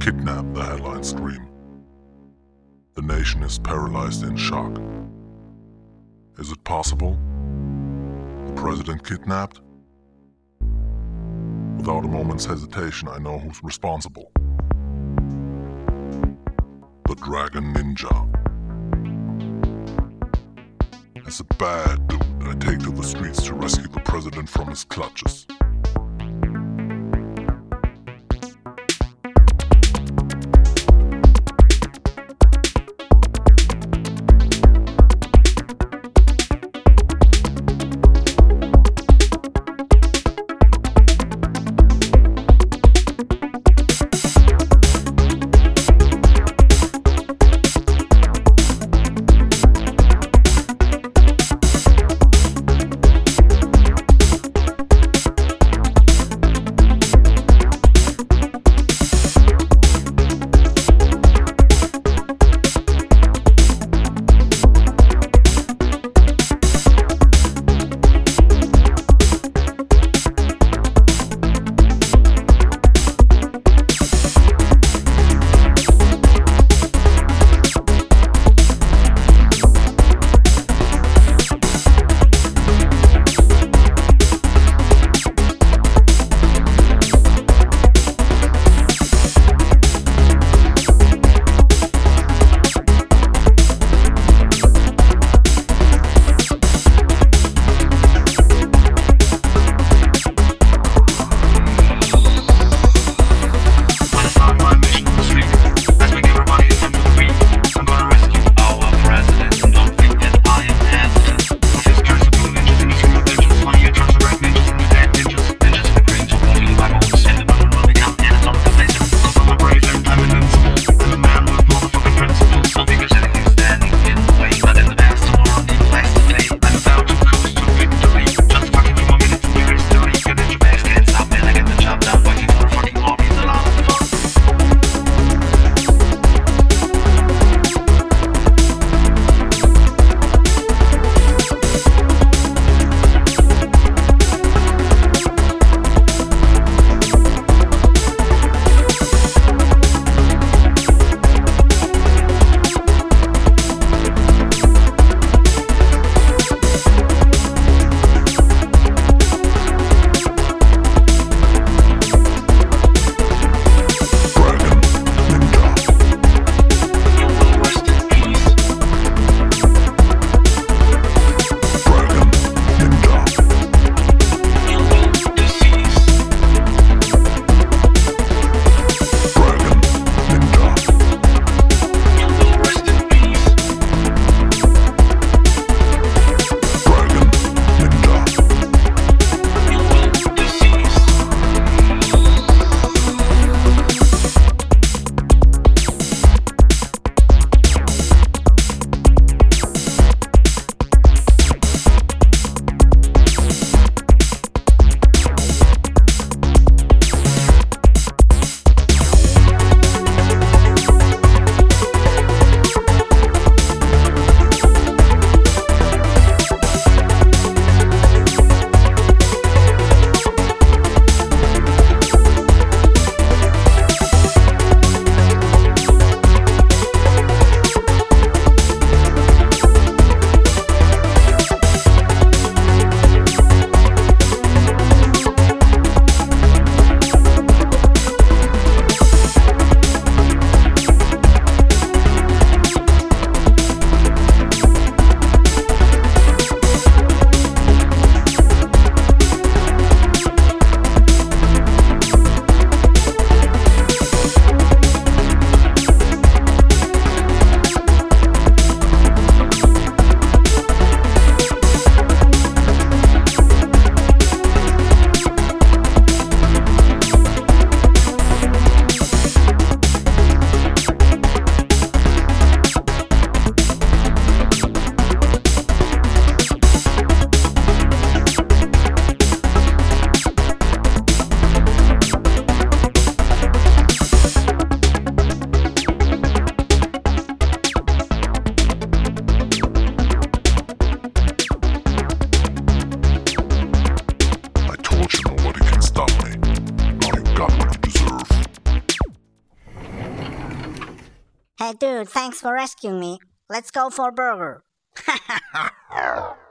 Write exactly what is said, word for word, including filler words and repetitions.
Kidnapped, the headlines scream. The nation is paralyzed in shock. Is it possible? The president kidnapped? Without a moment's hesitation, I know who's responsible. The Dragon Ninja. As a bad dude, I take to the streets to rescue the president from his clutches. Hey dude, thanks for rescuing me. Let's go for a burger.